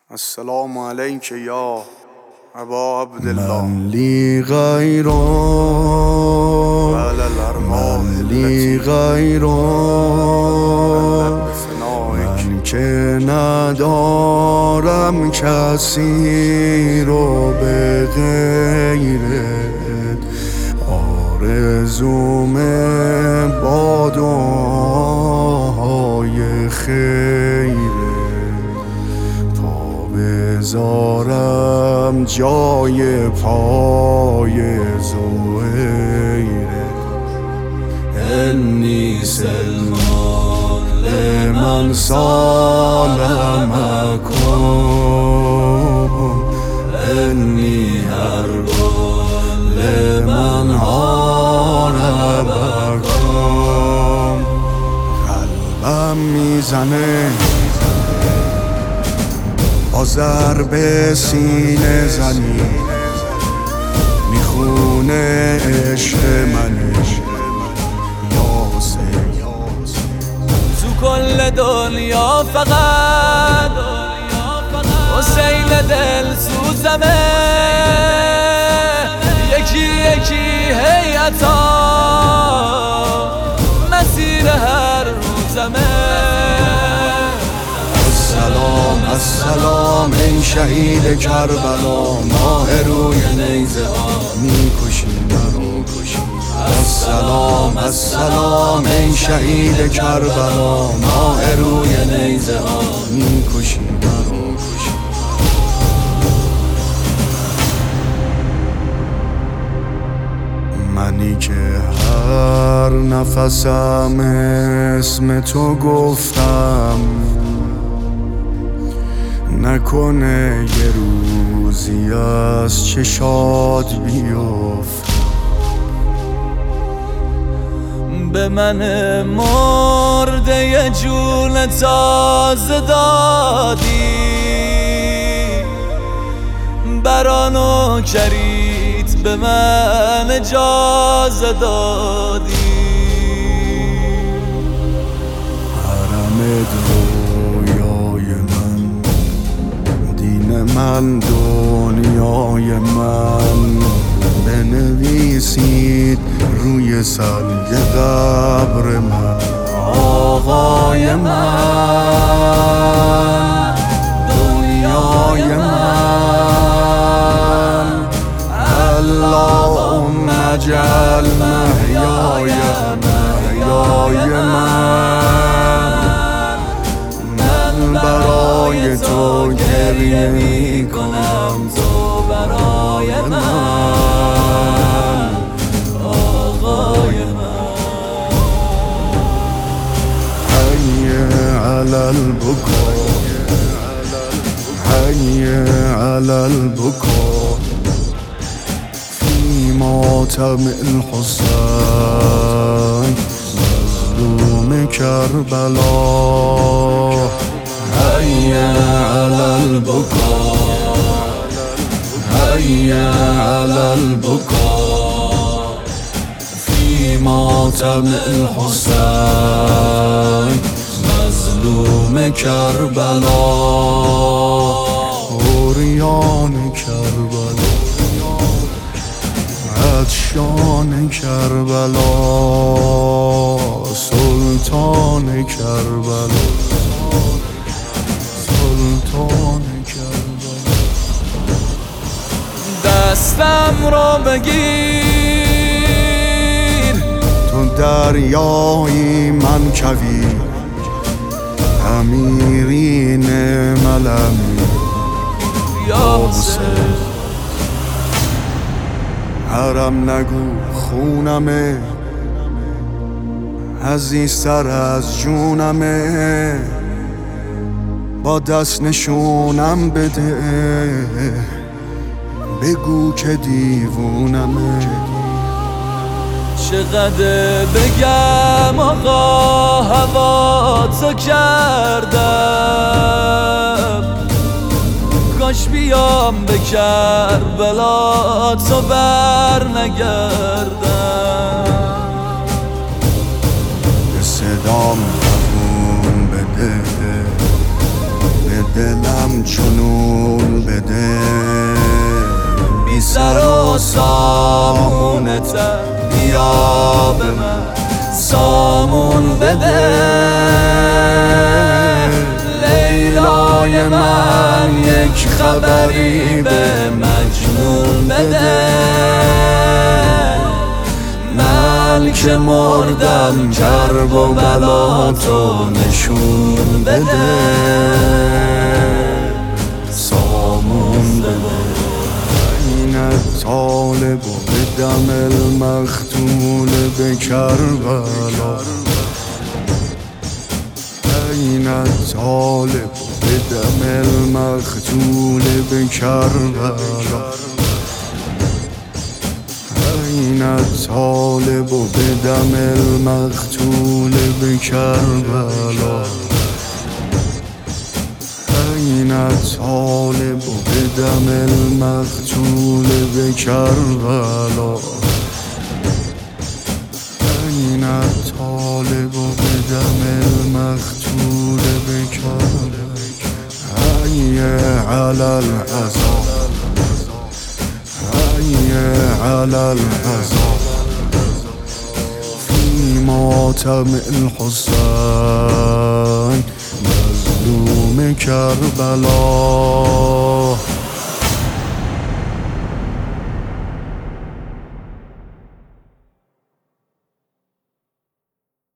السلام علیک یا ابا عبدالله. من لی غیرک، من لی غیرک، من که ندارم کسی رو به غیرت. آرزومه با دعاهای خیرت بذارم جای پای زهیرت. انی سلمان لمن سالمکم، انی حربان لمن حاربکم. قلبم میزنه با ضرب سینه زنی، میخونه عشق منش یاسر. تو کل دنیا فقط حسین دل سوزمه، یکی یکی هیئتا مسیر هر روزمه. السلام ای شهید کربلا، ماه روی نیزه ها میکشی مرو کشی. السلام ای شهید کربلا، ماه روی نیزه ها میکشی مرو کشی. منی که هر نفسم اسم تو گفتم، نکنه یه روزی از چشات بیفت. به من مرده یه جون تازه دادی، برانو کریت به من اجازه دادی. حرم رویای من، دین من، دنیای من، بنویسید روی سنگ قبر من. آقای من، دنیای من، اللهم اجعل محیای من برای تو گریه میکنم، تو برای من آقای من. حی علی البکا، حی علی البکا، فی ماتم الحسین مظلوم کربلا. حی علی البکا، حی علی البکا، فی ماتم الحسین مظلوم کربلا. عریان کربلا، عطشان کربلا، سلطان کربلا، سلطان کربلا. دستم رو بگیر، تو دریایی من کویر، امیرین ملمی یا حسین. حرم نگو خونمه، عزیزتر از جونمه. با دست نشونم بده، بگو که دیوونمه. چقدر بگم آقا هوا تو کردم، کاش بیام به کربلا تو بر نگردم. به صدام قبول بده، به دلم چنون بده بی سر و سامونتم بیا به من سامون بده لیلای من یک خبری به مجنون بده من که مردم کرب و بلا تو نشون بده سامون بده این طالب و به دم المختول به کربلا این طالب و به دم المختول به کربلا این طالب و به دم المختول به کربلا این طالب و به دم المختول به کربلا این طالب و به دم المختول به کربلا حی علی العذاب حی علی العذاب فی ماتم الحسین مظلوم کربلا